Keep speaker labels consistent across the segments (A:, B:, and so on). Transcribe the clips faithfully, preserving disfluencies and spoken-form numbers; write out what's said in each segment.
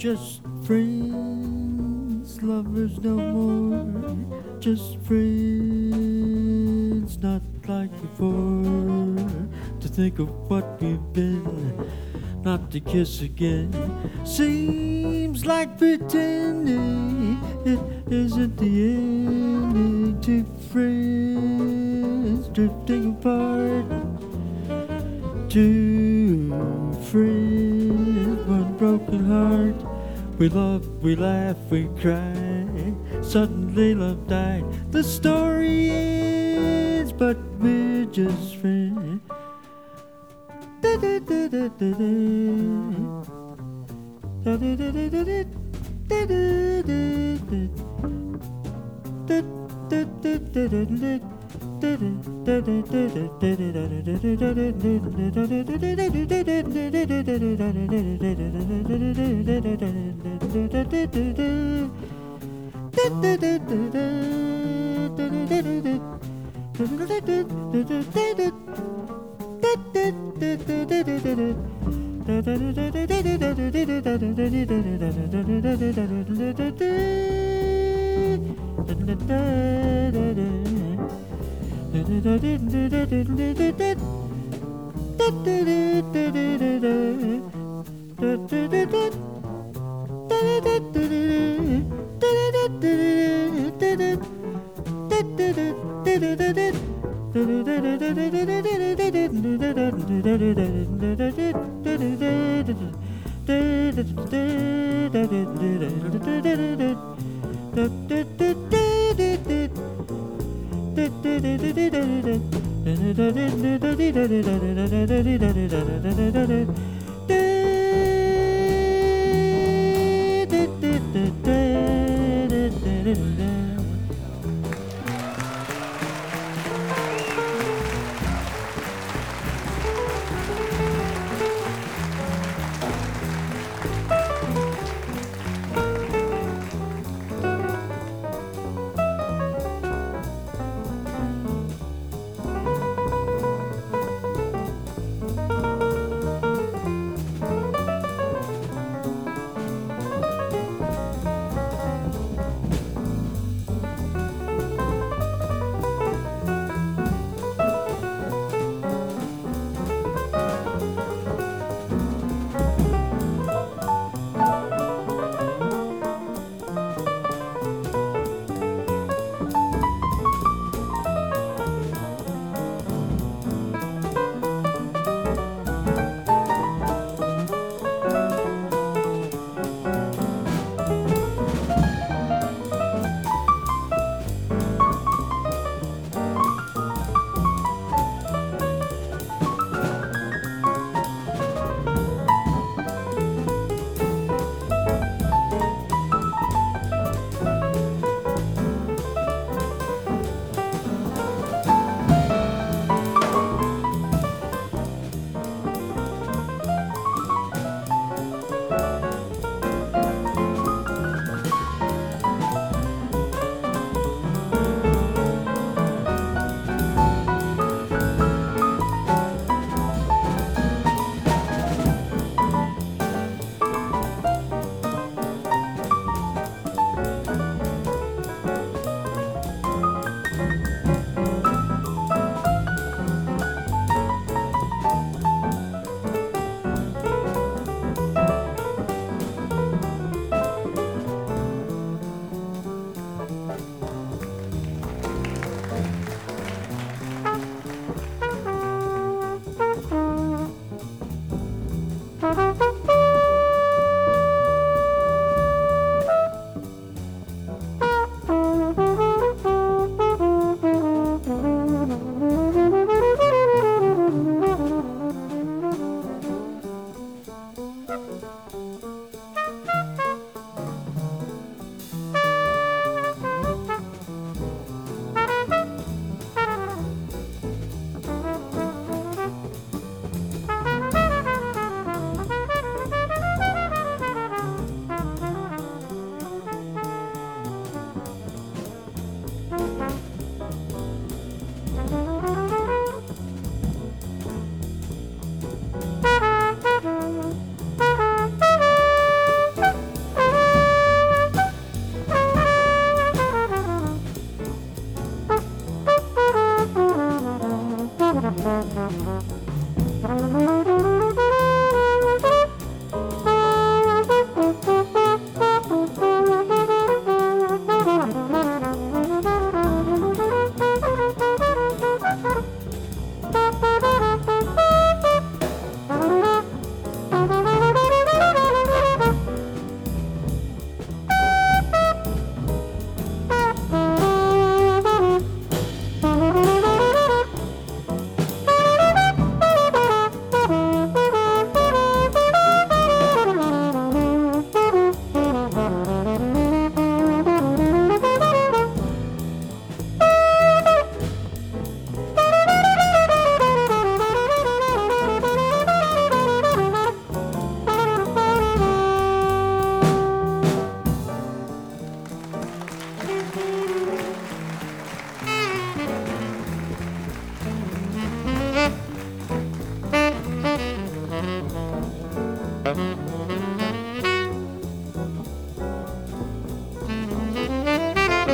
A: just friends, lovers no more, just friends, not like before. To think of what we've been, not to kiss again, seems like pretending it isn't the ending. Two friends drifting apart, two friends, one broken heart. We love, we laugh, we cry. Suddenly love died. The story ends, but we're just friends. Da da da da da da. Da da da da da da. Da da da da. Da da da da da da.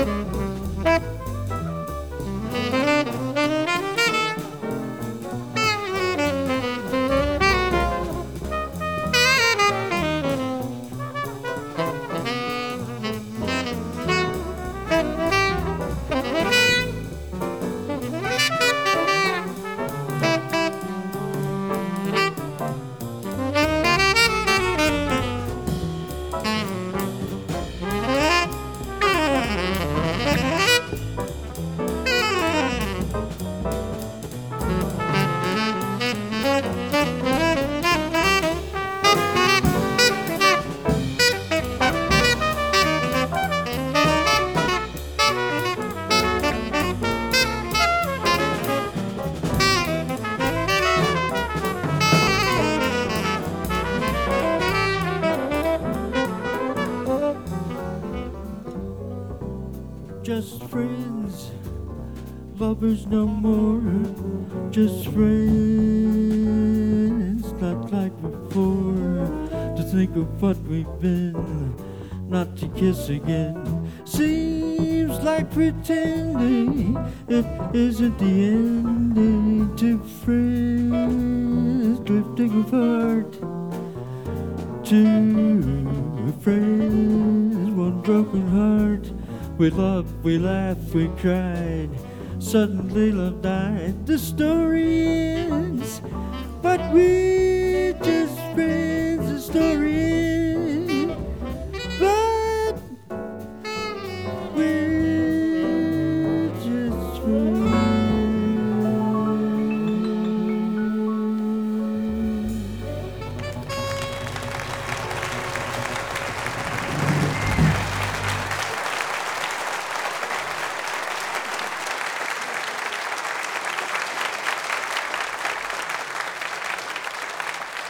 A: Just friends, lovers no more. Just friends, not like before. To think of what we've been, not to kiss again. Seems like pretending it isn't the ending. Two friends drifting apart. Two friends, one broken heart. We loved, we laughed, we cried. Suddenly love died. The story ends, but we